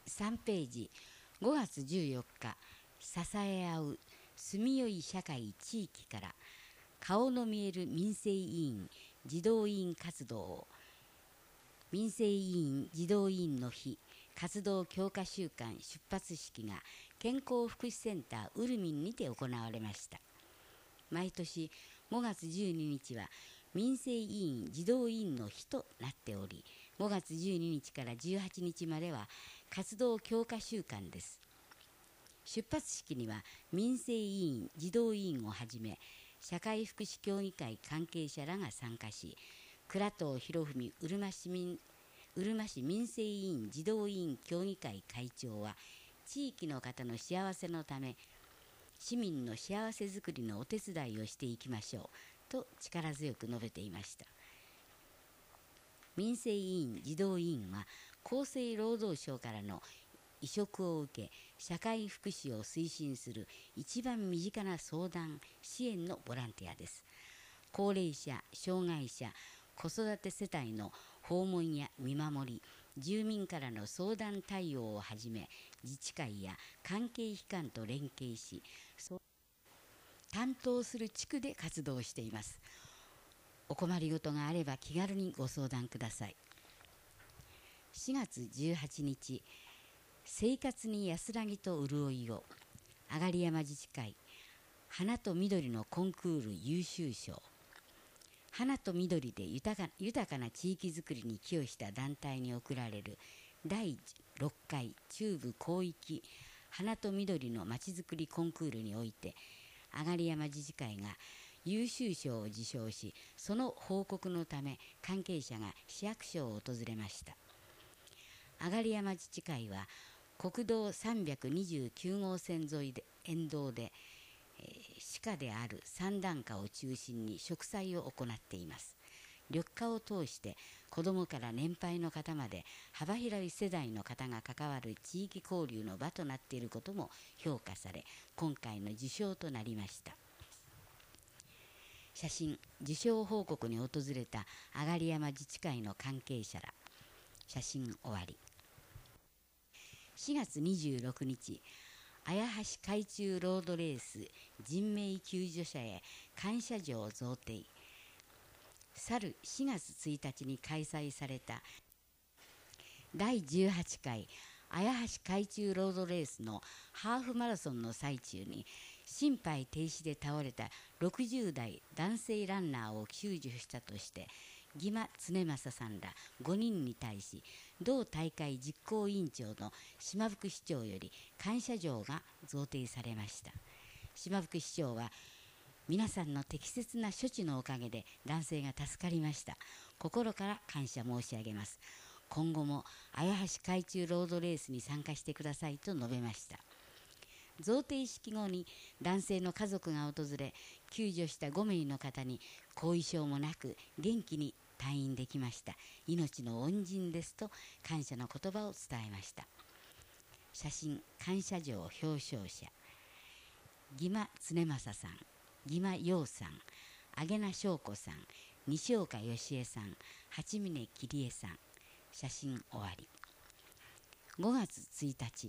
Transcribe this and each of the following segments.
3ページ、5月14日、支え合う住みよい社会地域から顔の見える民生委員児童委員活動を、民生委員児童委員の日活動強化週間出発式が健康福祉センターウルミンにて行われました。毎年5月12日は民生委員児童委員の日となっており、5月12日から18日までは活動強化週間です。出発式には民生委員児童委員をはじめ社会福祉協議会関係者らが参加し、倉藤博文うるま市民生委員児童委員協議会会長は、地域の方の幸せのため市民の幸せづくりのお手伝いをしていきましょうと力強く述べていました。民生委員児童委員は厚生労働省からの委嘱を受け、社会福祉を推進する一番身近な相談支援のボランティアです。高齢者、障害者、子育て世帯の訪問や見守り、住民からの相談対応をはじめ、自治会や関係機関と連携し、担当する地区で活動しています。お困りごとがあれば気軽にご相談ください。4月18日、生活に安らぎと潤いを、上山自治会花と緑のコンクール優秀賞、花と緑で豊かな地域づくりに寄与した団体に贈られる第6回中部広域花と緑のまちづくりコンクールにおいて、上山自治会が優秀賞を受賞し、その報告のため関係者が市役所を訪れました。上山自治会は国道329号線沿いで沿道で、歯科である3段科を中心に植栽を行っています。緑化を通して子どもから年配の方まで幅広い世代の方が関わる地域交流の場となっていることも評価され、今回の受賞となりました。写真、受賞報告に訪れた上山自治会の関係者ら。写真終わり。4月26日、綾橋海中ロードレース人命救助者へ感謝状贈呈。去る4月1日に開催された第18回綾橋海中ロードレースのハーフマラソンの最中に、心肺停止で倒れた60代男性ランナーを救助したとして、儀間常正さんら5人に対し、同大会実行委員長の島福市長より感謝状が贈呈されました。島福市長は、皆さんの適切な処置のおかげで男性が助かりました。心から感謝申し上げます。今後も綾橋海中ロードレースに参加してくださいと述べました。贈呈式後に男性の家族が訪れ、救助した5名の方に後遺症もなく元気に退院できました。命の恩人ですと感謝の言葉を伝えました。写真、感謝状表彰者、儀間常正さん、儀間陽さん、上名翔子さん、西岡義恵さん、八峰桐江さん。写真終わり。5月1日、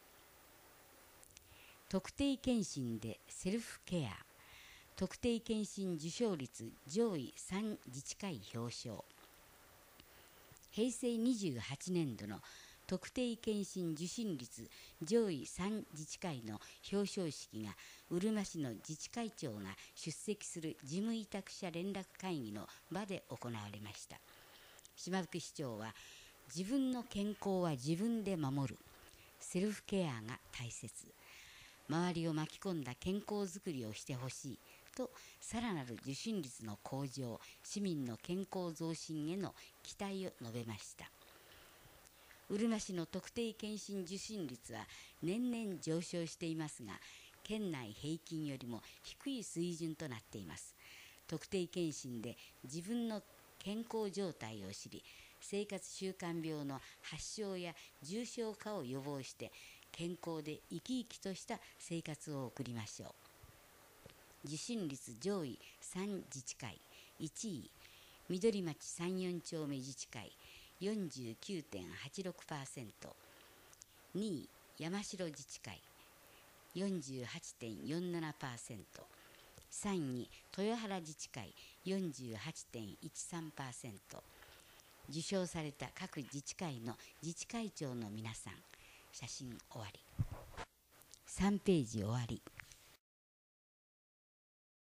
特定健診でセルフケア、特定健診受賞率上位3自治会表彰。平成28年度の特定健診受診率上位3自治会の表彰式が、うるま市の自治会長が出席する事務委託者連絡会議の場で行われました。島福市長は、自分の健康は自分で守る、セルフケアが大切、周りを巻き込んだ健康づくりをしてほしいと、さらなる受診率の向上、市民の健康増進への期待を述べました。うるま市の特定健診受診率は年々上昇していますが、県内平均よりも低い水準となっています。特定健診で自分の健康状態を知り、生活習慣病の発症や重症化を予防して、健康で生き生きとした生活を送りましょう。受診率上位3自治会。1位、緑町3、4丁目自治会 49.86%。 2位山城自治会 48.47%、 3位に豊原自治会 48.13%。 受賞された各自治会の自治会長の皆さん、写真終わり。3ページ終わり。